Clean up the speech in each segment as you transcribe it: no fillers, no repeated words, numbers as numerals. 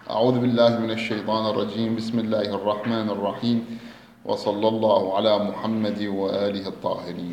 أعوذ بالله من الشيطان الرجيم. بسم الله الرحمن الرحيم، وصلى الله على محمد وآله الطاهرين.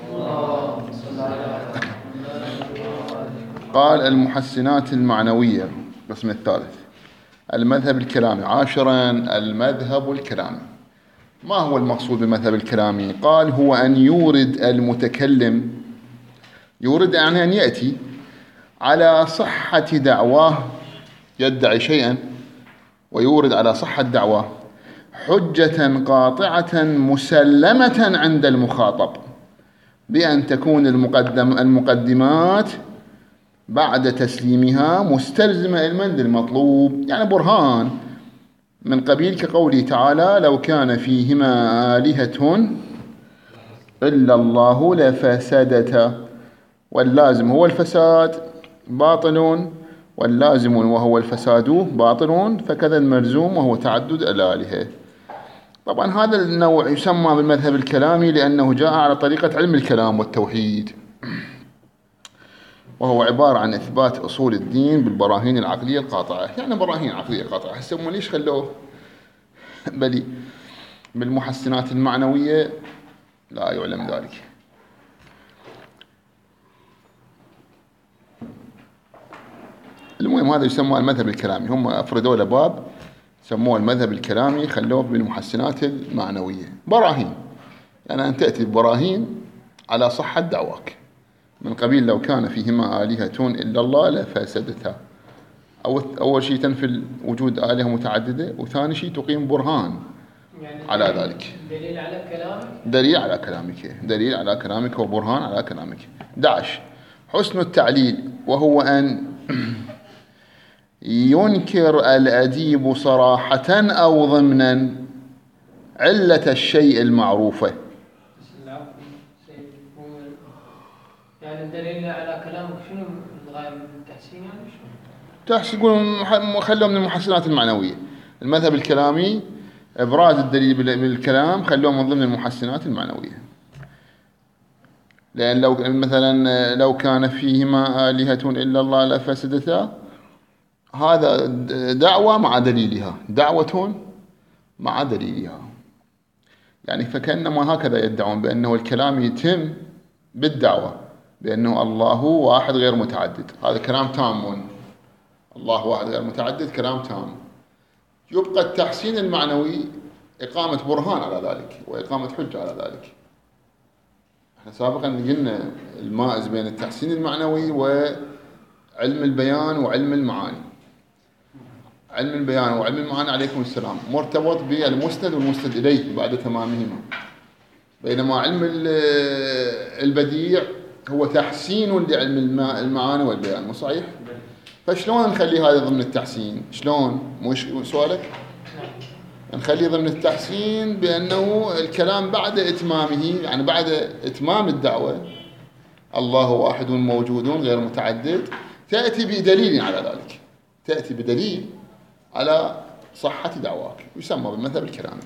قال المحسنات المعنوية. القسم الثالث، المذهب الكلامي. عاشرا، المذهب الكلامي. ما هو المقصود بالمذهب الكلامي؟ قال هو أن يورد المتكلم، يورد يعني أن يأتي على صحة دعواه، يدعي شيئا ويورد على صحة دعواه حجة قاطعة مسلمة عند المخاطب، بأن تكون المقدمات بعد تسليمها مستلزمة علما للمطلوب، يعني برهان من قبيل كقوله تعالى: لو كان فيهما آلهة إلا الله لفسدتا. واللازم هو الفساد باطل، واللازم وهو الفساد باطل، فكذا الملزوم وهو تعدد الآلهة. طبعا هذا النوع يسمى بالمذهب الكلامي لأنه جاء على طريقة علم الكلام والتوحيد، وهو عبارة عن إثبات أصول الدين بالبراهين العقلية القاطعة. يعني براهين عقلية قاطعة، هسه ليش خلوه بل بالمحسنات المعنوية؟ لا يعلم ذلك. المهم هذا يسمى المذهب الكلامي، هم أفردوا له باب سموه المذهب الكلامي، خلوه بالمحسنات المعنوية. براهين، يعني أن تأتي ببراهين على صحة دعواك، من قبيل لو كان فيهما آلهة إلا الله لفسدتا. أول شيء تنفي وجود آلهة متعددة، وثاني شيء تقيم برهان يعني على ذلك. دليل على كلامك، دليل على كلامك، دليل على كلامك وبرهان على كلامك. 11، حسن التعليل، وهو أن ينكر الأديب صراحة أو ضمنا علة الشيء المعروفة. يعني الدليل على كلامك شنو الغاية من التحسين؟ يعني شنو؟ تحس يقولون خلوه من المحسنات المعنوية. المذهب الكلامي إبراز الدليل بالكلام خلوه من ضمن المحسنات المعنوية. لأن لو مثلا لو كان فيهما آلهة إلا الله لفسدتا، هذا دعوة مع دليلها، دعوة مع دليلها. يعني فكأنما هكذا يدعون بأنه الكلام يتم بالدعوة بأنه الله واحد غير متعدد. هذا كلام تام، الله واحد غير متعدد كلام تام. يبقى التحسين المعنوي إقامة برهان على ذلك وإقامة حجة على ذلك. احنا سابقا قلنا المائز بين التحسين المعنوي وعلم البيان وعلم المعاني. علم البيان وعلم المعاني عليكم السلام مرتبط بالمسند والمسند إليه بعد تمامهما، بينما علم البديع هو تحسين لعلم المعاني والبيان. مو صحيح؟ فشلون نخلي هذا ضمن التحسين؟ شلون؟ مش سؤالك؟ نخليه ضمن التحسين بأنه الكلام بعد إتمامه، يعني بعد إتمام الدعوة الله واحد موجود غير متعدد، تأتي بدليل على ذلك، تأتي بدليل على صحة دعواك، يسمى بالمذهب الكلامي.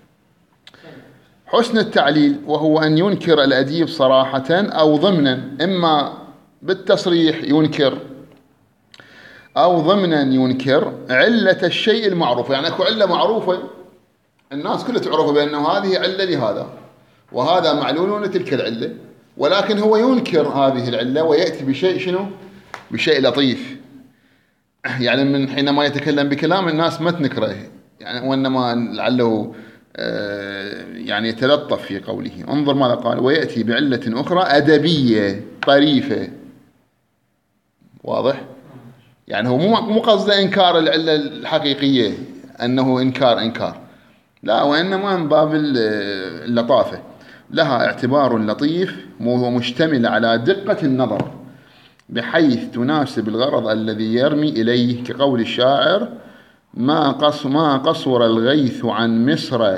حسن التعليل، وهو أن ينكر الأديب صراحة أو ضمنا، إما بالتصريح ينكر أو ضمنا ينكر علة الشيء المعروف. يعني أكو علة معروفة الناس كلها تعرف بأنه هذه علة لهذا وهذا معلول لتلك العلة، ولكن هو ينكر هذه العلة ويأتي بشيء شنو؟ بشيء لطيف. يعني من حينما يتكلم بكلام الناس ما تنكره، يعني وإنما لعله يعني يتلطف في قوله. انظر ماذا قال: ويأتي بعلة أخرى أدبية طريفة. واضح؟ يعني هو مو قصده إنكار العلة الحقيقية، أنه إنكار، لا، وإنما من باب اللطافة. لها اعتبار لطيف ومشتمل على دقة النظر بحيث تناسب الغرض الذي يرمي إليه، كقول الشاعر: ما قصر الغيث عن مصر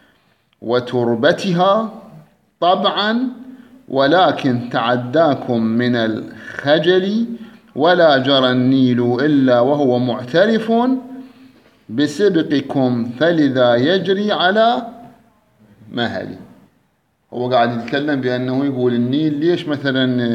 وتربتها طبعا، ولكن تعداكم من الخجل، ولا جرى النيل إلا وهو معترف بسبقكم، فلذا يجري على مهلي. هو قاعد يتكلم بأنه يقول النيل ليش مثلا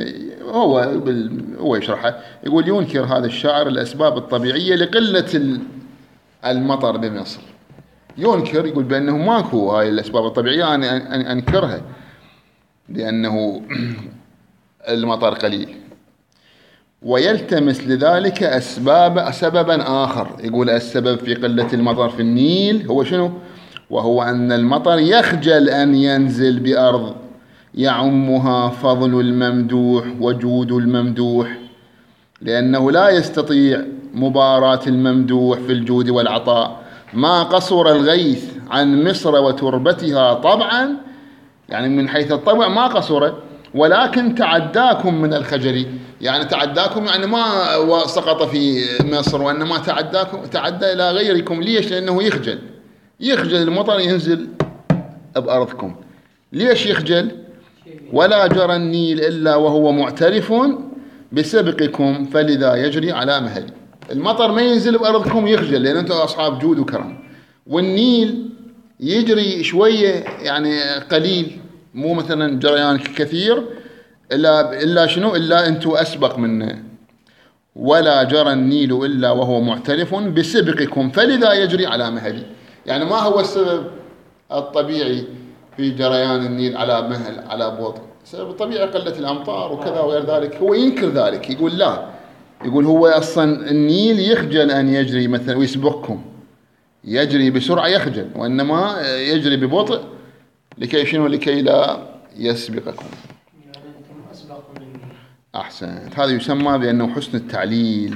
هو يشرحه، يقول ينكر هذا الشاعر الأسباب الطبيعية لقلة المطر بمصر. ينكر، يقول بأنه ماكو هاي الأسباب الطبيعية، أنا أنكرها لأنه المطر قليل. ويلتمس لذلك سببا آخر، يقول السبب في قلة المطر في النيل هو شنو؟ وهو أن المطر يخجل أن ينزل بأرض يعمها فضل الممدوح وجود الممدوح، لأنه لا يستطيع مباراة الممدوح في الجود والعطاء. ما قصر الغيث عن مصر وتربتها طبعا، يعني من حيث الطبع ما قصر، ولكن تعداكم من الخجل، يعني تعداكم يعني ما سقط في مصر، وإنما تعدى إلى غيركم. ليش؟ لأنه يخجل المطر ينزل بأرضكم. ليش يخجل؟ ولا جرى النيل إلا وهو معترف بسبقكم فلذا يجري على مهل. المطر ما ينزل بأرضكم يخجل، لأن أنتم أصحاب جود وكرم، والنيل يجري شوية يعني قليل، مو مثلا جريان كثير، إلا شنو؟ إلا أنتم أسبق منه. ولا جرى النيل إلا وهو معترف بسبقكم فلذا يجري على مهل. يعني ما هو السبب الطبيعي في جريان النيل على مهل على بطء؟ السبب الطبيعي قلة الأمطار وكذا وغير ذلك. هو ينكر ذلك، يقول لا، يقول هو أصلا النيل يخجل أن يجري مثلا ويسبقكم، يجري بسرعة يخجل، وإنما يجري ببطء لكي شنو؟ لكي لا يسبقكم. يعني أنتم أسبق مني. أحسنت. هذا يسمى بأنه حسن التعليل.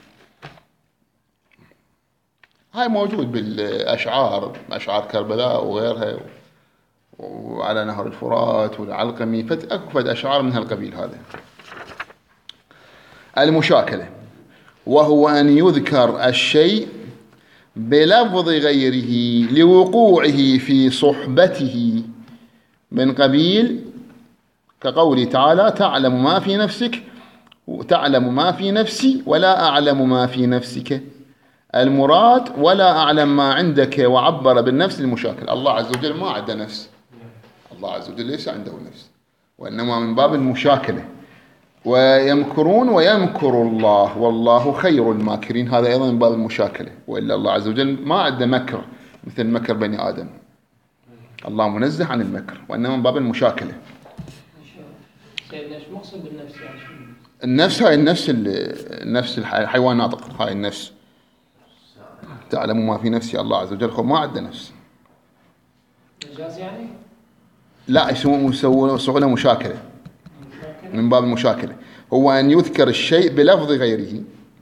هاي موجود بالأشعار، أشعار كربلاء وغيرها، وعلى نهر الفرات والعلقمي، أكفد أشعار من هالقبيل. هذا المشاكلة، وهو أن يذكر الشيء بلفظ غيره لوقوعه في صحبته، من قبيل كقوله تعالى تعلم ما في نفسك تعلم ما في نفسي ولا أعلم ما في نفسك. المراد ولا أعلم ما عندك، وعبر بالنفس المشاكل. الله عز وجل ما عنده نفس، الله عز وجل ليس عنده نفس، وإنما من باب المشاكلة. ويمكرون ويمكر الله والله خير الماكرين، هذا أيضا من باب المشاكلة. وإلا الله عز وجل ما عنده مكر مثل مكر بني آدم، الله منزه عن المكر، وإنما من باب المشاكلة. سيدنا ايش مقصود بالنفس يعني؟ النفس هاي النفس الحيوان ناطق، هاي النفس. تعلم ما في نفسي، الله عز وجل ما عنده نفس. مجاز يعني؟ لا، يسوونه مشاكلة، من باب المشاكلة. هو أن يذكر الشيء بلفظ غيره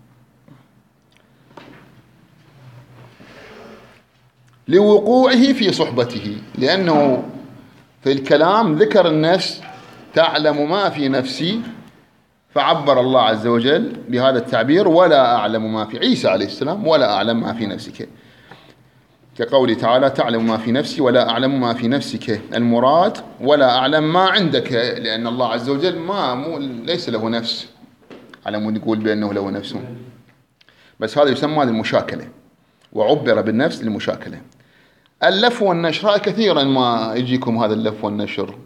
لوقوعه في صحبته، لأنه في الكلام ذكر النفس، تعلم ما في نفسي، فعبر الله عز وجل بهذا التعبير ولا أعلم ما في عيسى عليه السلام، ولا أعلم ما في نفسك، كقوله تعالى تعلم ما في نفسي ولا أعلم ما في نفسك. المراد ولا أعلم ما عندك، لأن الله عز وجل ليس له نفس، على مود نقول بأنه له نفس، بس هذا يسمى المشاكلة، وعبر بالنفس للمشاكلة. اللف والنشر كثيرا ما يجيكم هذا اللف والنشر،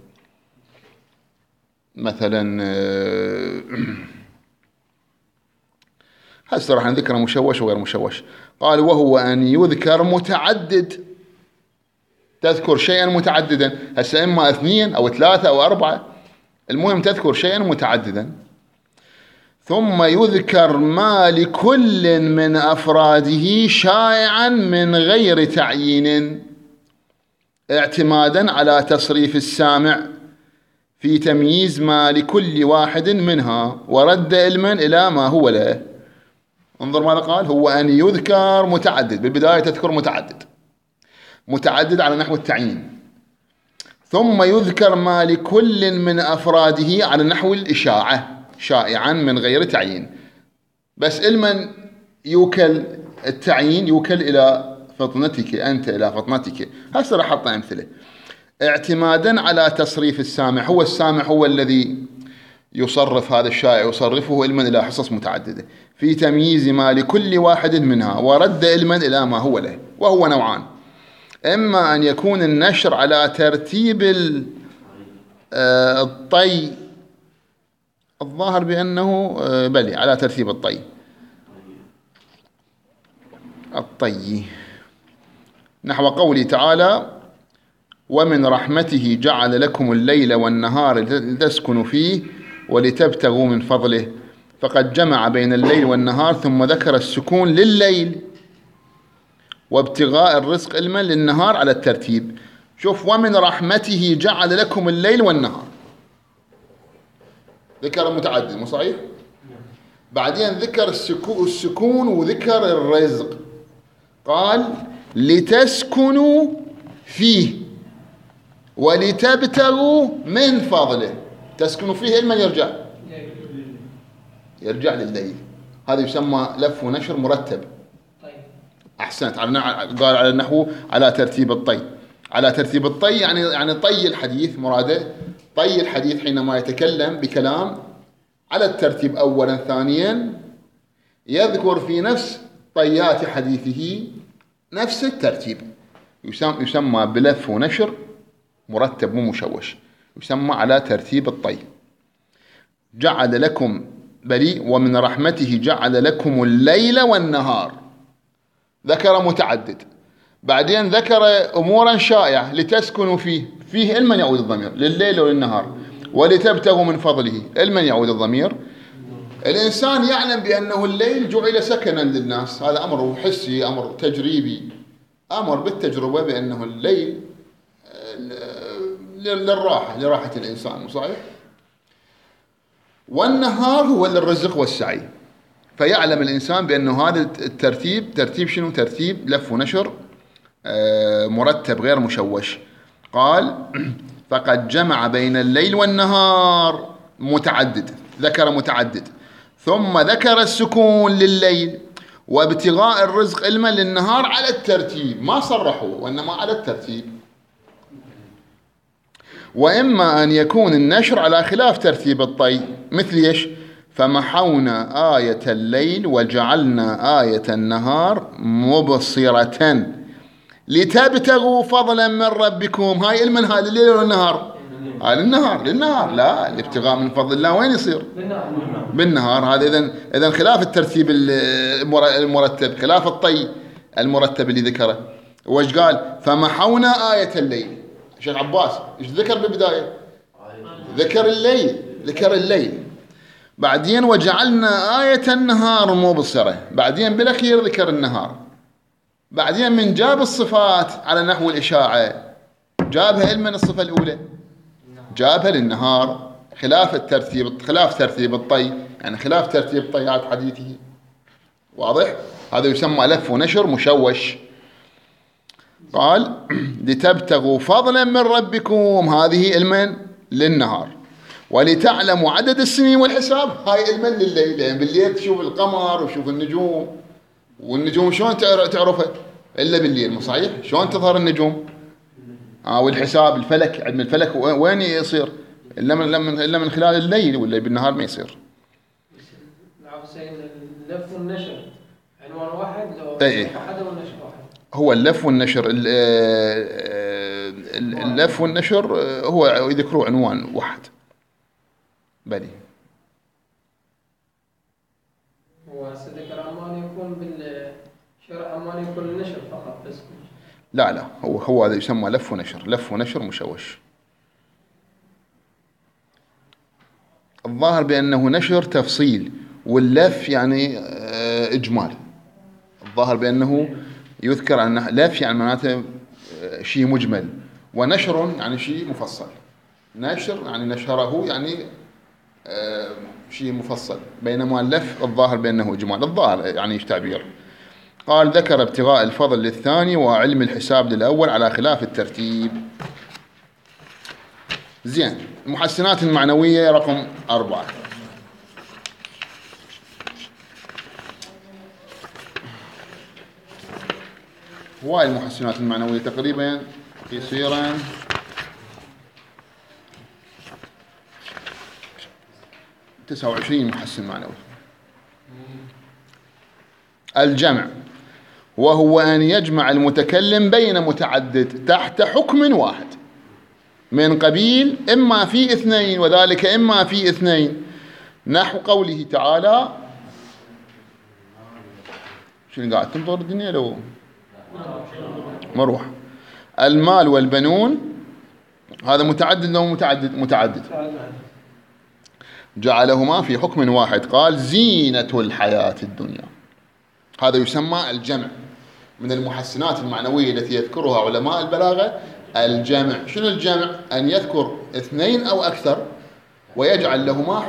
مثلا هسه راح نذكر مشوش وغير مشوش. قال وهو أن يذكر متعدد، تذكر شيئا متعددا، هسه إما 2 أو 3 أو 4، المهم تذكر شيئا متعددا. ثم يذكر ما لكل من أفراده شائعا من غير تعيين، اعتمادا على تصريف السامع في تمييز ما لكل واحد منها ورد علما إلى ما هو له. انظر ماذا قال، هو أن يذكر متعدد، بالبداية تذكر متعدد على نحو التعيين، ثم يذكر ما لكل من أفراده على نحو الإشاعة، شائعا من غير تعيين، بس علما يوكل التعيين، يوكل إلى فطنتك أنت، إلى فطنتك. هسه راح أحط أمثلة. اعتمادا على تصريف السامع، هو السامع هو الذي يصرف هذا الشائع، يصرفه علما إلى حصص متعددة، في تمييز ما لكل واحد منها ورد علما إلى ما هو له. وهو نوعان، إما أن يكون النشر على ترتيب الطي الظاهر بأنه بلي على ترتيب الطي. الطي نحو قوله تعالى: ومن رحمته جعل لكم الليل والنهار لتسكنوا فيه ولتبتغوا من فضله. فقد جمع بين الليل والنهار ثم ذكر السكون لليل وابتغاء الرزق علما للنهار على الترتيب. شوف، ومن رحمته جعل لكم الليل والنهار، ذكر متعدد مو صحيح؟ بعدين ذكر السكون وذكر الرزق، قال لتسكنوا فيه ولتبتغوا من فضله. تسكنوا فيه لمن يرجع لليل. هذا يسمى لف ونشر مرتب. أحسنت. قال على النحو على ترتيب الطي. على ترتيب الطي يعني طي الحديث، مراده طي الحديث حينما يتكلم بكلام على الترتيب أولا، ثانيا يذكر في نفس طيات حديثه نفس الترتيب، يسمى بلف ونشر مرتب مو مشوش، يسمى على ترتيب الطي. جعل لكم بريء ومن رحمته جعل لكم الليل والنهار، ذكر متعدد. بعدين ذكر أمورا شائعة لتسكنوا فيه لمن يعود الضمير؟ لليل وللنهار. ولتبتغوا من فضله لمن يعود الضمير؟ الإنسان يعلم بأنه الليل جعل سكنا للناس، هذا أمر حسي، أمر تجريبي، أمر بالتجربة بأنه الليل للراحة، لراحة الإنسان، صحيح؟ والنهار هو للرزق والسعي. فيعلم الإنسان بأنه هذا الترتيب ترتيب شنو؟ ترتيب لف ونشر مرتب غير مشوش. قال فقد جمع بين الليل والنهار، متعدد، ذكر متعدد، ثم ذكر السكون لليل وابتغاء الرزق علما للنهار على الترتيب، ما صرحوا وإنما على الترتيب. وإما أن يكون النشر على خلاف ترتيب الطي، مثل إيش؟ فمحونا آية الليل وجعلنا آية النهار مبصرة لتبتغوا فضلا من ربكم. هاي المن هذا الليل والنهار؟ هاي للنهار. لا، الابتغاء من فضل الله وين يصير؟ بالنهار. هذا إذن خلاف الترتيب المرتب، خلاف الطي المرتب اللي ذكره. وش قال؟ فمحونا آية الليل. شيخ عباس ايش ذكر بالبداية؟ ذكر الليل. بعدين وجعلنا آية النهار مبصرة. بعدين بالأخير ذكر النهار. بعدين من جاب الصفات على نحو الإشاعة، جابها لمن الصفة الأولى؟ جابها للنهار، خلاف ترتيب الطي، يعني خلاف ترتيب طيات حديثه. واضح؟ هذا يسمى لف ونشر مشوش. قال لتبتغوا فضلا من ربكم، هذه علما للنهار، ولتعلموا عدد السنين والحساب، هاي علما لليل. يعني بالليل تشوف القمر وتشوف النجوم، والنجوم شلون تعرفها؟ إلا بالليل، مو صحيح؟ شلون تظهر النجوم؟ والحساب الفلك، علم الفلك وين يصير؟ إلا من خلال الليل، ولا بالنهار ما يصير. اللف والنشر عنوان واحد، لو واحد والنشر واحد. هو اللف والنشر، اللف والنشر هو يذكروا عنوان واحد. بلي وسذكر عمان يكون بالشرع، عمان يكون النشر فقط بس. لا هو هذا يسمى لف ونشر مشوش. الظاهر بأنه نشر تفصيل، واللف يعني إجمال. الظاهر بأنه يذكر أن لف يعني معناته شيء مجمل، ونشر يعني شيء مفصل. نشر يعني نشره يعني شيء مفصل، بينما اللف الظاهر بأنه إجمال. الظاهر يعني ايش تعبير. قال ذكر ابتغاء الفضل للثاني وعلم الحساب للأول على خلاف الترتيب. زين، المحسنات المعنوية رقم 4. هواي المحسنات المعنوية تقريبا يصيران 29 محسن معنوي. الجمع وهو أن يجمع المتكلم بين متعدد تحت حكم واحد. من قبيل إما في اثنين، وذلك إما في اثنين، نحو قوله تعالى. شنو قاعد تنظر الدنيا لو مروح؟ المال والبنون، هذا متعدد لو متعدد جعلهما في حكم واحد، قال زينة الحياة الدنيا. هذا يسمى الجمع، من المحسنات المعنوية التي يذكرها علماء البلاغة الجمع. شنو الجمع؟ أن يذكر اثنين أو أكثر ويجعل لهما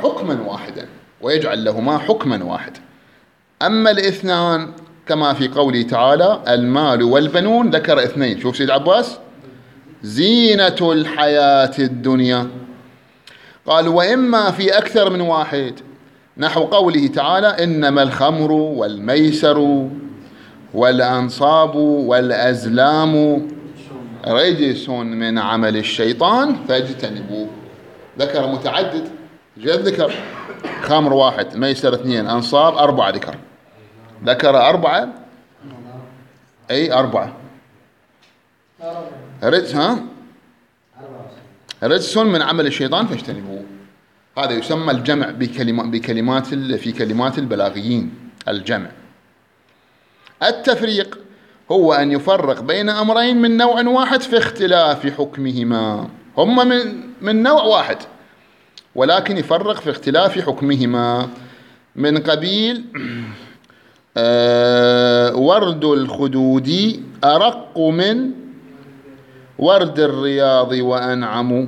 حكما واحدا. أما الاثنان كما في قوله تعالى المال والبنون، ذكر اثنين. شوف سيد عباس، زينة الحياة الدنيا. قال وإما في أكثر من واحد، نحو قوله تعالى إنما الخمر والميسر والأنصاب والأزلام رجس من عمل الشيطان فاجتنبوه. ذكر متعدد، جد ذكر خمر واحد، ميسر اثنين، أنصاب أربعة، ذكر أربعة، أي أربعة رجس من عمل الشيطان فاجتنبوه. هذا يسمى الجمع في كلمات البلاغيين، الجمع. التفريق هو أن يفرق بين أمرين من نوع واحد في اختلاف حكمهما. هما من نوع واحد ولكن يفرق في اختلاف حكمهما، من قبيل ورد الخدود أرق من ورد الرياض وأنعم،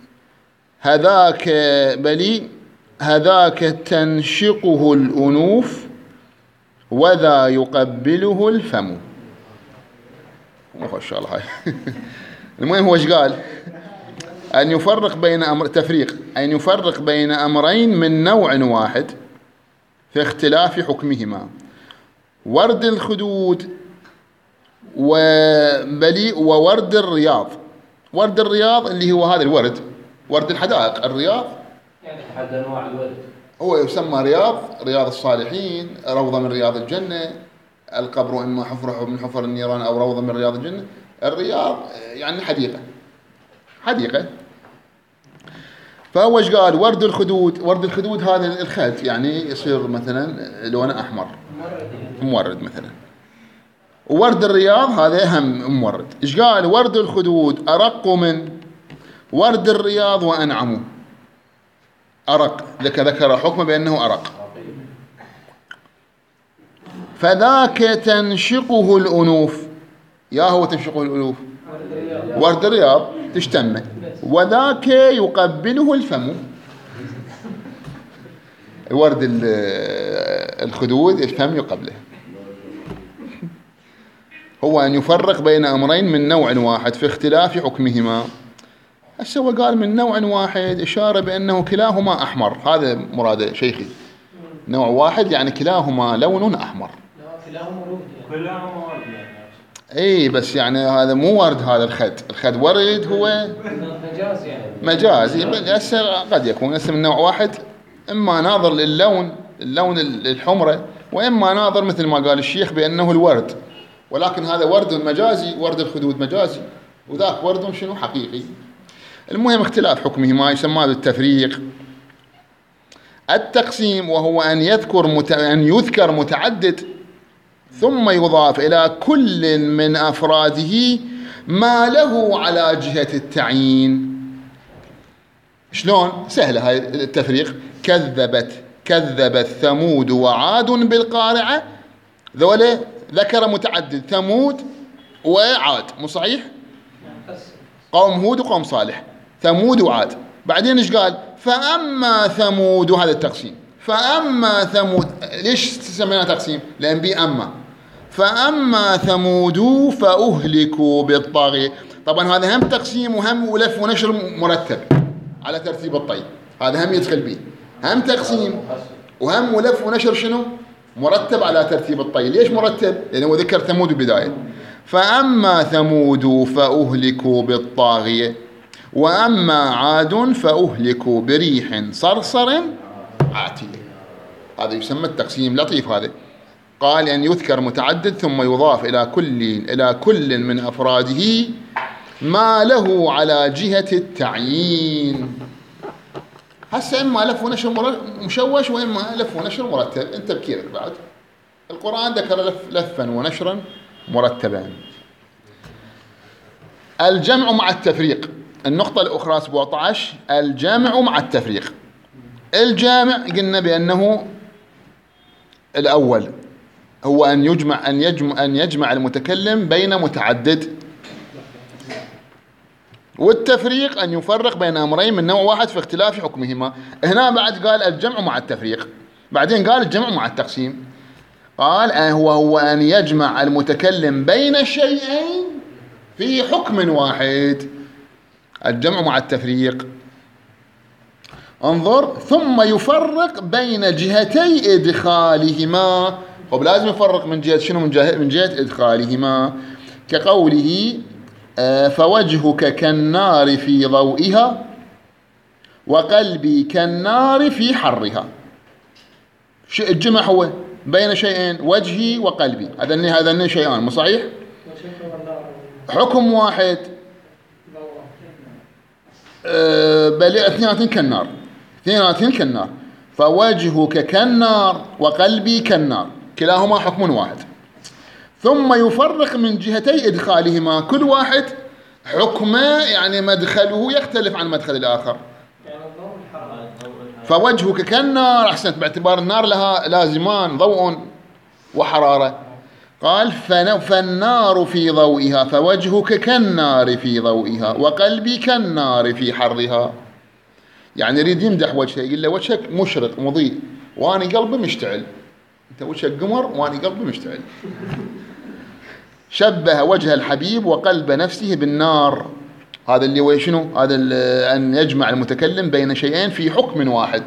هذاك تنشقه الأنوف وذا يقبله الفم. ما شاء الله هاي. المهم هو ايش قال؟ أن يفرق بين أن يفرق بين أمرين من نوع واحد في اختلاف حكمهما. ورد الخدود وورد الرياض. ورد الرياض اللي هو هذا الورد، ورد الحدائق. الرياض يعني أحد أنواع الورد، هو يسمى رياض الصالحين، روضة من رياض الجنة. القبر إما حفرة من حفر النيران أو روضة من رياض الجنة. الرياض يعني حديقة. فهو ايش قال؟ ورد الخدود هذا الخد، يعني يصير مثلا لونه أحمر، مورد مثلا. وورد الرياض هذا هم مورد. ايش قال؟ ورد الخدود أرق من ورد الرياض وأنعم. أرق، ذكر حكمه بأنه أرق. فذاك تنشقه الأنوف، يا هو تنشقه الأنوف ورد الرياض تشتمه، وذاك يقبله الفم. ورد الخدود الفم يقبله. هو أن يفرق بين أمرين من نوع واحد في اختلاف حكمهما. هسه هو قال من نوع واحد، إشارة بأنه كلاهما أحمر. هذا مراد شيخي، نوع واحد يعني كلاهما لون أحمر. كلاهما ورد يعني. اي بس يعني هذا مو ورد، هذا الخد ورد هو مجاز يعني. مجازي. هسه قد يكون هسه من نوع واحد، إما ناظر اللون الحمرة، وإما ناظر مثل ما قال الشيخ بأنه الورد، ولكن هذا ورد مجازي، ورد الخدود مجازي، وذاك ورد شنو حقيقي. المهم اختلاف حكمه ما يسمى بالتفريق. التقسيم وهو أن يذكر متعدد ثم يضاف إلى كل من أفراده ما له على جهة التعيين. شلون؟ سهلة هاي التفريق. كذبت ثمود وعاد بالقارعة. ذولا ذكر متعدد، ثمود وعاد، مو صحيح؟ قوم هود وقوم صالح، ثمود وعاد. بعدين ايش قال؟ فأما ثمود، وهذا التقسيم. فأما ثمود، ليش سميناه تقسيم؟ لأن بي أما. فأما ثمود فأهلكوا بالطاغية. طبعا هذا هم تقسيم وهم ولف ونشر مرتب على ترتيب الطي. هذا هم يدخل به، هم تقسيم وهم ولف ونشر شنو؟ مرتب على ترتيب الطي. ليش مرتب؟ لأنه ذكر ثمود بداية. فأما ثمود فأهلكوا بالطاغية وأما عاد فأهلكوا بريح صرصر عاتية. هذا يسمى التقسيم. لطيف هذا. قال أن يذكر متعدد ثم يضاف إلى كل من أفراده ما له على جهة التعيين. هسه إما لف ونشر مشوش وإما لف ونشر مرتب، أنت بكيرك بعد. القرآن ذكر لفا ونشرا مرتبا. الجمع مع التفريق، النقطة الأخرى 17 الجمع مع التفريق. الجامع قلنا بأنه الأول هو أن يجمع المتكلم بين متعدد، والتفريق أن يفرق بين أمرين من نوع واحد في اختلاف حكمهما. هنا بعد قال الجمع مع التفريق، بعدين قال الجمع مع التقسيم. قال هو أن يجمع المتكلم بين شيئين في حكم واحد، الجمع مع التفريق. انظر، ثم يفرق بين جهتي إدخالهما. طب لازم يفرق من جهة شنو؟ من جهة إدخالهما، كقوله فوجهك كالنار في ضوئها وقلبي كالنار في حرها. الجمع هو بين شيئين، وجهي وقلبي، هذان شيئان، مو صحيح؟ حكم واحد، بل اثنين كالنار، اثنين كالنار. فوجهك كالنار وقلبي كالنار، كلاهما حكم واحد. ثم يفرق من جهتي إدخالهما، كل واحد حكمه يعني مدخله يختلف عن مدخل الآخر. فوجهك كالنار، أحسنت، باعتبار النار لها لازمان، ضوء وحرارة. قال فالنار في ضوئها، فوجهك كالنار في ضوئها وقلبي كالنار في حرها. يعني يريد يمدح وجهه، يقول له وجهك مشرق مضيء واني قلبي مشتعل، انت وجهك قمر واني قلبي مشتعل. شبه وجه الحبيب وقلب نفسه بالنار. هذا اللي هو شنو؟ هذا أن يجمع المتكلم بين شيئين في حكم واحد.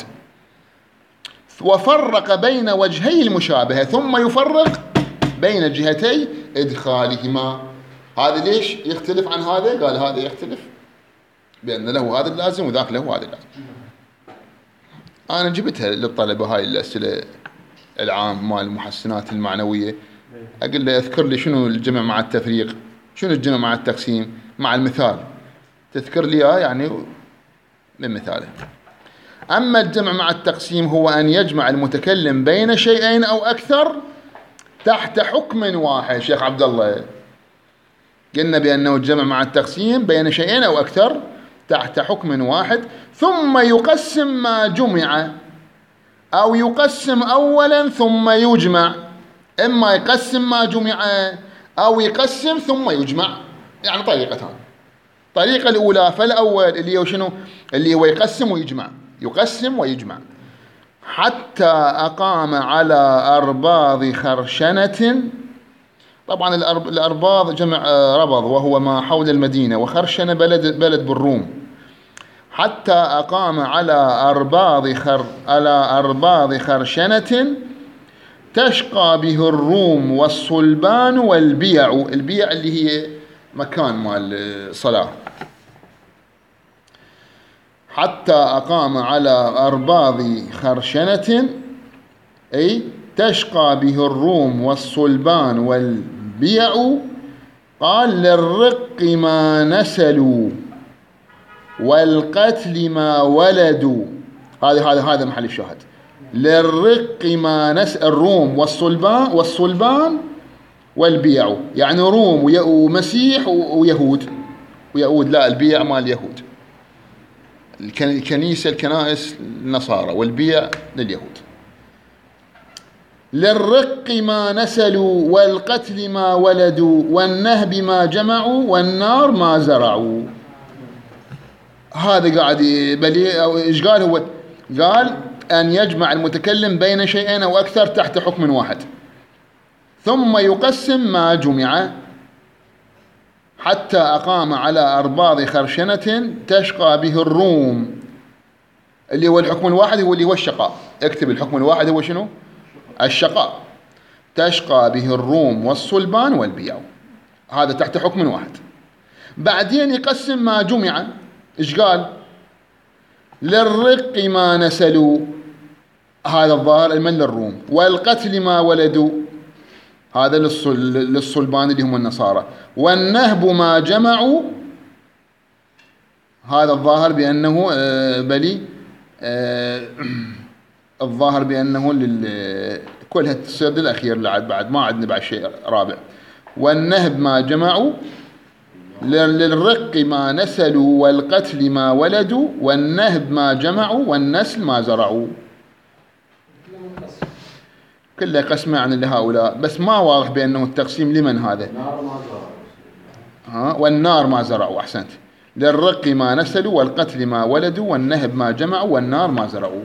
وفرق بين وجهي المشابهة، ثم يفرق بين جهتي إدخالهما. هذا ليش يختلف عن هذا؟ قال هذا يختلف بأن له هذا اللازم وذاك له هذا اللازم. أنا جبتها للطلبة هاي الأسئلة العام مال المحسنات المعنوية، أقول له اذكر لي شنو الجمع مع التفريق، شنو الجمع مع التقسيم، مع المثال تذكر لي يعني من مثاله. أما الجمع مع التقسيم هو أن يجمع المتكلم بين شيئين أو أكثر تحت حكم واحد. شيخ عبد الله، قلنا بأنه الجمع مع التقسيم بين شيئين أو أكثر تحت حكم واحد، ثم يقسم ما جمع، أو يقسم أولا ثم يجمع. إما يقسم ما جمع أو يقسم ثم يجمع، يعني طريقتان. الطريقة الأولى فالأول اللي هو شنو؟ اللي هو يقسم ويجمع، يقسم ويجمع. حتى أقام على أرباض خرشنة. طبعا الأرباض جمع ربض وهو ما حول المدينة، وخرشنة بلد بالروم. حتى أقام على أرباض خرشنة تشقى به الروم والصلبان والبيع. البيع اللي هي مكان مال الصلاة. حتى أقام على أرباض خرشنة، أي تشقى به الروم والصلبان والبيع. قال للرق ما نسلوا والقتل ما ولدوا. هذا محل الشاهد. للرق ما نسل، الروم والصلبان والبيع، يعني روم ومسيح ويهود. لا، البيع مال اليهود، الكنائس النصارى، والبيع لليهود. للرق ما نسلوا والقتل ما ولدوا والنهب ما جمعوا والنار ما زرعوا. هذا قاعد ايش قال هو؟ قال أن يجمع المتكلم بين شيئين أو أكثر تحت حكم واحد، ثم يقسم ما جمع. حتى أقام على أرباض خرشنة تشقى به الروم، اللي هو الحكم الواحد، هو اللي هو الشقاء. اكتب الحكم الواحد هو شنو؟ الشقاء. تشقى به الروم والصلبان والبيع، هذا تحت حكم واحد. بعدين يقسم ما جمع. ايش قال؟ للرق ما نسلوا، هذا الظاهر المن للروم، والقتل ما ولدوا، هذا للصلبان اللي هم النصارى، والنهب ما جمعوا، هذا الظاهر بأنه بلي الظاهر بأنه كلها تصير للأخير بعد ما عندنا بعد شيء رابع. والنهب ما جمعوا، للرق ما نسلوا، والقتل ما ولدوا، والنهب ما جمعوا، والنسل ما زرعوا. كله قسمة عن لهؤلاء، بس ما واضح بأنه التقسيم لمن هذا. والنار ما زرعوا. أحسنت. للرق ما نسلوا، والقتل ما ولدوا، والنهب ما جمعوا، والنار ما زرعوا.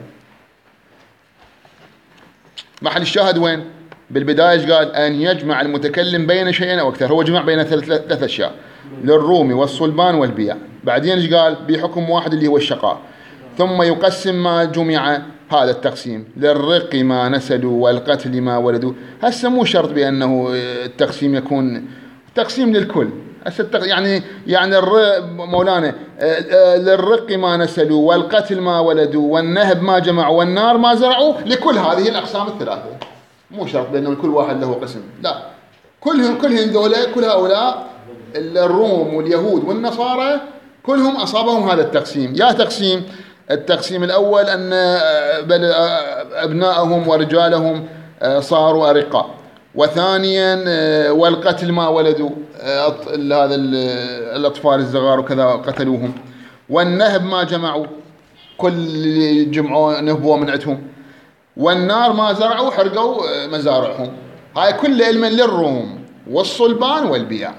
محل الشاهد وين؟ بالبداية قال أن يجمع المتكلم بين شيئين أو أكثر. هو جمع بين ثلاث أشياء: للروم والصلبان والبيع. بعدين ايش قال؟ بحكم واحد اللي هو الشقاء. ثم يقسم ما جمع، هذا التقسيم: للرق ما نسلوا، والقتل ما ولدوا. هسه مو شرط بأنه التقسيم يكون تقسيم للكل. يعني مولانا للرق ما نسلوا، والقتل ما ولدوا، والنهب ما جمعوا، والنار ما زرعوا، لكل هذه الأقسام الثلاثة. مو شرط بأنه كل واحد له قسم، لا، كلهم ذولا، كل هؤلاء الروم واليهود والنصارى كلهم أصابهم هذا التقسيم. يا تقسيم التقسيم الأول أن أبنائهم ورجالهم صاروا أرقاء، وثانيا والقتل ما ولدوا، هذا الأطفال الصغار وكذا قتلوهم، والنهب ما جمعوا، كل جمعوا نهبوا من عندهم، والنار ما زرعوا، حرقوا مزارعهم. هاي كل علما للروم والصلبان والبيع.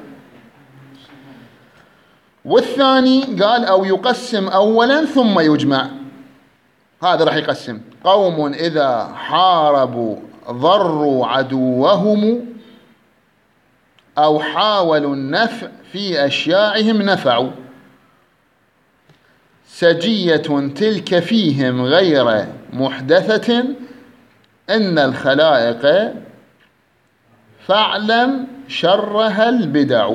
والثاني قال أو يقسم أولا ثم يجمع. هذا راح يقسم: قوم إذا حاربوا ضروا عدوهم، أو حاولوا النفع في أشياعهم نفعوا، سجية تلك فيهم غير محدثة، إن الخلائق فاعلم شرها البدع.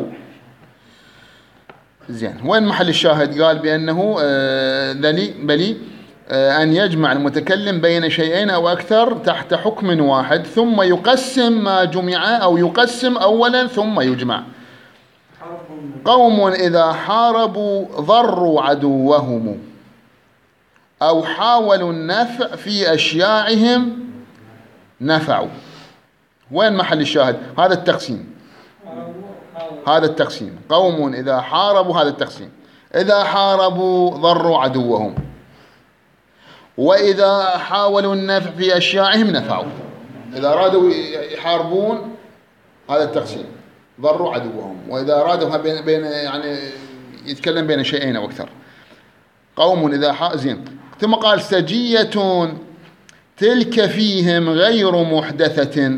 زين، وين محل الشاهد؟ قال بأنه بلي أن يجمع المتكلم بين شيئين أو أكثر تحت حكم واحد، ثم يقسم ما جمع، أو يقسم أولا ثم يجمع. قوم إذا حاربوا ضروا عدوهم، أو حاولوا النفع في أشياعهم نفعوا. وين محل الشاهد؟ هذا التقسيم. هذا التقسيم: قوم إذا حاربوا، هذا التقسيم، إذا حاربوا ضروا عدوهم، وإذا حاولوا النفع في أشياعهم نفعوا. إذا أرادوا يحاربون، هذا التقسيم، ضروا عدوهم. وإذا أرادوا بين يعني يتكلم بين شيئين أو أكثر. قوم إذا زين. ثم قال: سجية تلك فيهم غير محدثة.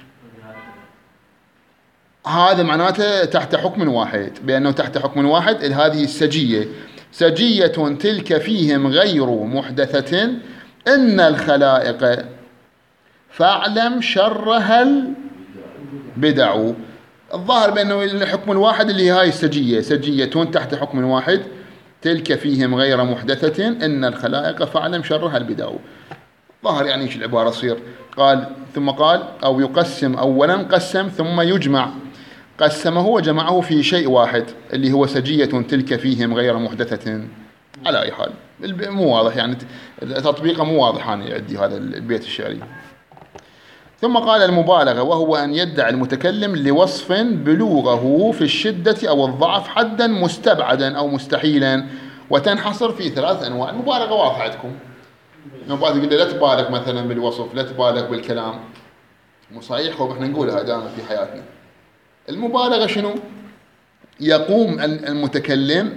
هذا معناته تحت حكم واحد، بأنه تحت حكم واحد. هذه السجية، سجية تلك فيهم غير محدثة، إن الخلائق فاعلم شرها البدع. الظاهر بأنه الحكم الواحد اللي هاي السجية، سجية تحت حكم واحد، تلك فيهم غير محدثة، إن الخلائق فاعلم شرها البدع. ظاهر يعني ايش العبارة تصير؟ قال ثم قال: أو يقسم أولا، قسم ثم يجمع. قسمه وجمعه في شيء واحد اللي هو سجية تلك فيهم غير محدثة. على أي حال مو واضح، يعني تطبيقه مو واضح. أنا عندي هذا البيت الشعري. ثم قال: المبالغة، وهو أن يدعي المتكلم لوصف بلوغه في الشدة أو الضعف حدا مستبعدا أو مستحيلا، وتنحصر في 3 أنواع. المبالغة واضحة عندكم، نبغى لا تبالغ مثلا بالوصف، لا تبالغ بالكلام. مو صحيح، واحنا نقولها دائما في حياتنا. المبالغة شنو؟ يقوم المتكلم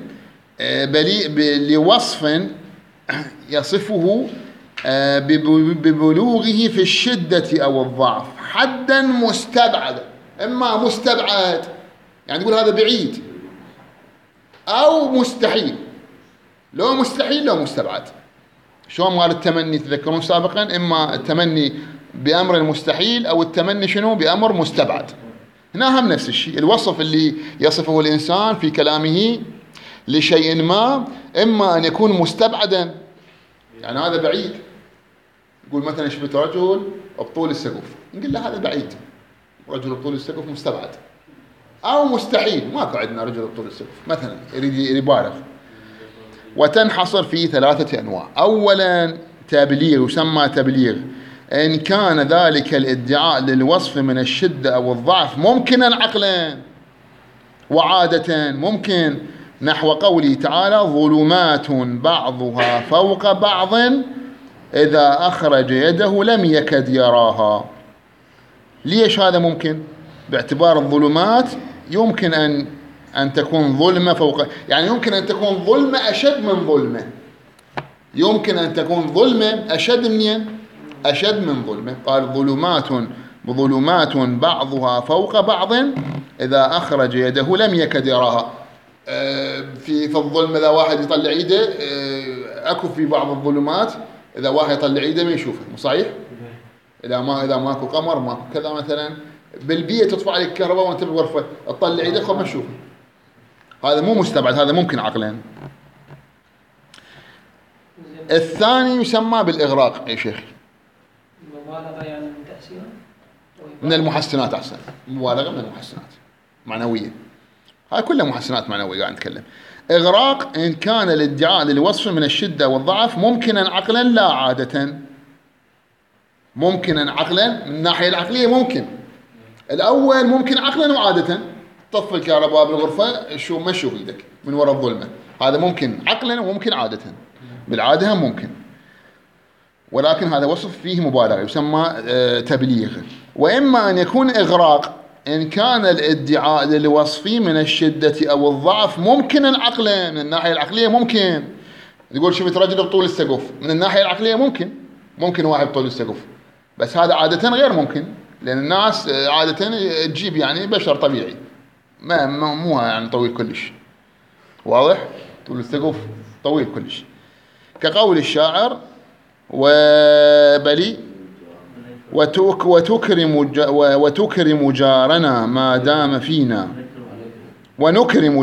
لوصف يصفه ببلوغه في الشدة أو الضعف حدا مستبعدا. إما مستبعد يعني تقول هذا بعيد، أو مستحيل. لو مستحيل لو مستبعد. شلون قال التمني تذكرون سابقا؟ إما التمني بأمر مستحيل، أو التمني شنو؟ بأمر مستبعد. هنا هم نفس الشيء. الوصف اللي يصفه الإنسان في كلامه لشيء ما، إما أن يكون مستبعدا، يعني هذا بعيد. يقول مثلا شفت رجل بطول السقف، نقول له هذا بعيد، رجل بطول السقف مستبعد. أو مستحيل، ماكو عندنا رجل بطول السقف مثلا، يريد يبالغ. وتنحصر في 3 أنواع. أولا تبليغ، يسمى تبليغ إن كان ذلك الادعاء للوصف من الشدة أو الضعف ممكنا عقلا وعادة، ممكن، نحو قوله تعالى ظلمات بعضها فوق بعض إذا أخرج يده لم يكد يراها. ليش هذا ممكن؟ باعتبار الظلمات يمكن أن تكون ظلمة فوق، يعني يمكن أن تكون ظلمة أشد من ظلمة، يمكن أن تكون ظلمة أشد من ظلمة. قال ظلمات بعضها فوق بعض إذا أخرج يده لم يكد يراها. في الظلمة إذا واحد يطلع يده، أكو في بعض الظلمات إذا واحد يطلع يده ما يشوفه، مو صحيح؟ إذا ماكو قمر ماكو كذا مثلا، بالبيئة تطفى عليك الكهرباء وأنت بالغرفة تطلع يدك خب ما تشوفه. هذا مو مستبعد، هذا ممكن عقلا. الثاني يسمى بالإغراق يا شيخ، مبالغة يعني من تأثيره، من المحسنات، أحسن، مبالغة من المحسنات معنوية، هاي كلها محسنات معنوية قاعد نتكلم. إغراق إن كان الادعاء للوصف من الشدة والضعف ممكنا عقلا لا عادة. ممكنا عقلا من الناحية العقلية ممكن، الأول ممكن عقلا وعادة، طفي الكهرباء بالغرفة شو ما تشوف ايدك من وراء الظلمة، هذا ممكن عقلا وممكن عادة، بالعادة هم ممكن، ولكن هذا وصف فيه مبالغة يسمى تبليغ. وإما أن يكون إغراق إن كان الادعاء للوصف من الشدة أو الضعف ممكنا عقلا، من الناحية العقلية ممكن. يقول شفت رجل بطول السقف، من الناحية العقلية ممكن واحد بطول السقف، بس هذا عادة غير ممكن، لأن الناس عادة تجيب يعني بشر طبيعي مو يعني طويل كلش، واضح؟ طول السقف طويل كلش، كقول الشاعر وبلي وتكرم جارنا ما دام فينا، ونكرم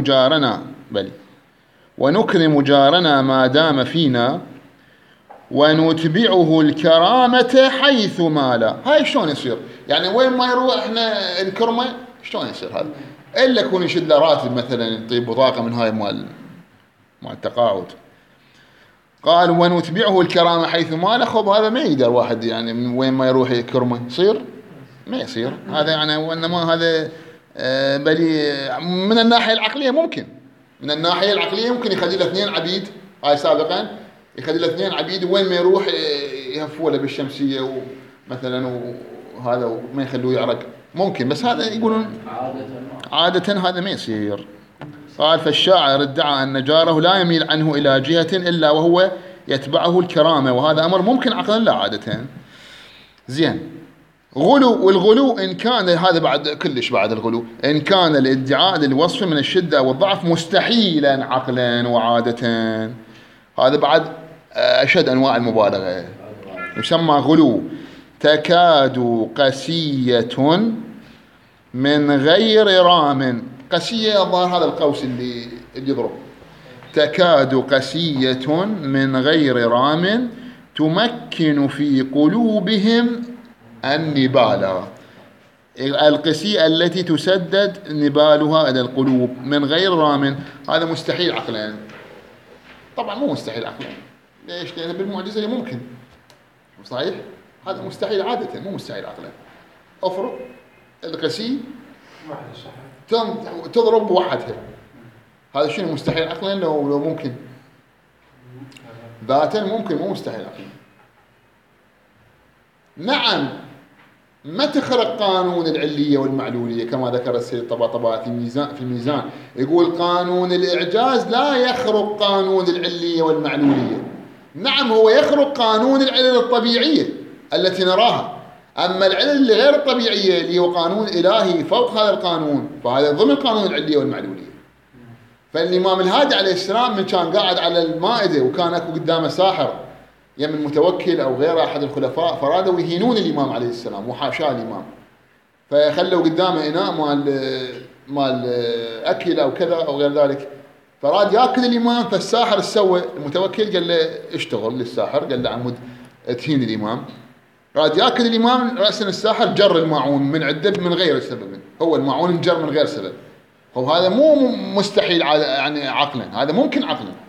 جارنا ما دام فينا ونتبعه الكرامة حيث مالا. هاي شلون يصير؟ يعني وين ما يروح احنا نكرمه، شلون يصير هذا؟ إلا يكون يشد له راتب مثلا، يطيب بطاقة من هاي مال التقاعد. قال ونتبعه الكرامة حيث مالا، خب هذا ما يقدر واحد يعني من وين ما يروح يكرمه، يصير؟ ما يصير هذا يعني. وإنما هذا بلي من الناحية العقلية ممكن، من الناحية العقلية ممكن يخلي له 2 عبيد، هاي سابقا يخلي له 2 عبيد وين ما يروح يهفوا له بالشمسية مثلا، وهذا ما يخلوه يعرق، ممكن، بس هذا يقولون عادة هذا ما يصير. قال فالشاعر ادعى أن جاره لا يميل عنه إلى جهة إلا وهو يتبعه الكرامة، وهذا أمر ممكن عقلا لا عادة. زين. غلو، والغلو إن كان هذا بعد كلش، بعد الغلو إن كان الادعاء للوصف من الشدة والضعف مستحيلا عقلا وعادة، هذا بعد أشد أنواع المبالغة، يسمى غلو. تكاد قسية من غير رام، قسية الظاهر هذا القوس اللي يضرب، تكاد قسية من غير رام تمكن في قلوبهم النبال، القسية التي تسدد نبالها إلى القلوب من غير رام، هذا مستحيل عقلا. طبعا مو مستحيل عقلا، ليش؟ لأن بالمعجزة ممكن، صحيح؟ هذا مستحيل عادة، مو مستحيل عقلا. أفرض القسي تضرب وحدها، هذا شنو مستحيل عقلا لو ممكن؟ ذاتا ممكن، مو مستحيل عقلا. نعم، ما تخرق قانون العلية والمعلولية كما ذكر السيد الطباطبائي في الميزان، يقول قانون الإعجاز لا يخرق قانون العلية والمعلولية. نعم، هو يخرق قانون العلل الطبيعية التي نراها، أما العلل اللي غير الطبيعية اللي هو قانون إلهي فوق هذا القانون، فهذا ضمن قانون العلية والمعلولية. فالإمام الهادي عليه السلام من كان قاعد على المائدة وكان أكو قدامه ساحر يم المتوكل أو غيره أحد الخلفاء، فرادوا يهينون الإمام عليه السلام وحاشاه الإمام، فخلوا قدامه إناء مال أكل أو كذا أو غير ذلك، فراد يأكل الإمام. فالساحر السوى المتوكل قال له اشتغل للساحر، قال له عمود تهين الإمام، راد يأكل الإمام. رأسا الساحر جر الماعون من عدة من غير سبب، هو الماعون انجر من غير سبب، وهذا مو مستحيل يعني عقلا، هذا ممكن عقلا،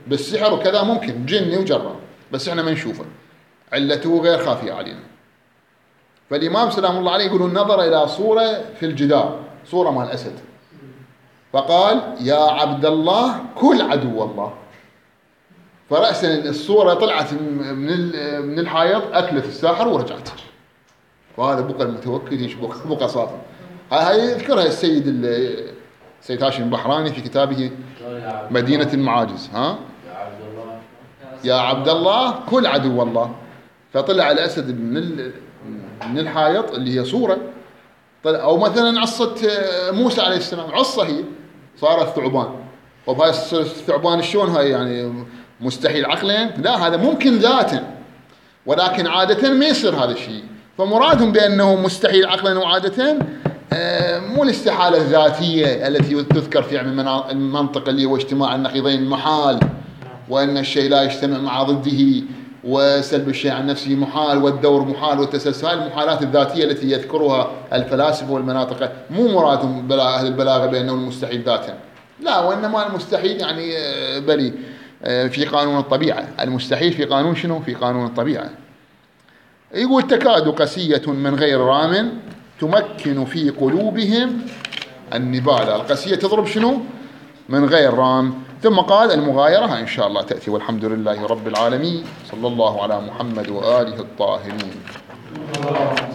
بالسحر وكذا ممكن جني وجرب، بس احنا ما نشوفه، علته غير خافية علينا. فالإمام سلام الله عليه يقولون نظر إلى صورة في الجدار، صورة مال أسد، فقال يا عبد الله كل عدو الله. فرأسا الصورة طلعت من الحائط، أكلت الساحر ورجعت. وهذا بقى المتوكل يشبك بقى صافي. هاي يذكرها السيد هاشم البحراني في كتابه مدينة المعاجز. ها يا عبد الله كل عدو الله. فطلع الأسد من الحائط اللي هي صورة. طلع، أو مثلا عصة موسى عليه السلام، عصة هي صارت ثعبان. وبهاي الثعبان شلون هاي يعني مستحيل عقلا؟ لا، هذا ممكن ذاتا، ولكن عادة ما يصير هذا الشيء. فمرادهم بأنه مستحيل عقلا وعادة مو الاستحالة الذاتية التي تذكر في المنطق اللي هو اجتماع النقيضين محال، وأن الشيء لا يجتمع مع ضده، وسلب الشيء عن نفسه محال، والدور محال، والتسلسل، المحالات الذاتية التي يذكرها الفلاسفة والمناطق. مو مرادهم أهل البلاغة بأنه المستحيل ذاتا، لا، وإنما المستحيل يعني بلي في قانون الطبيعة. المستحيل في قانون شنو؟ في قانون الطبيعة. يقول تكاد قسية من غير رام تمكن في قلوبهم النبال. القسية تضرب شنو؟ من غير رام. ثم قال المغايرة إن شاء الله تأتي. والحمد لله رب العالمين، صلى الله على محمد وآله الطاهرين.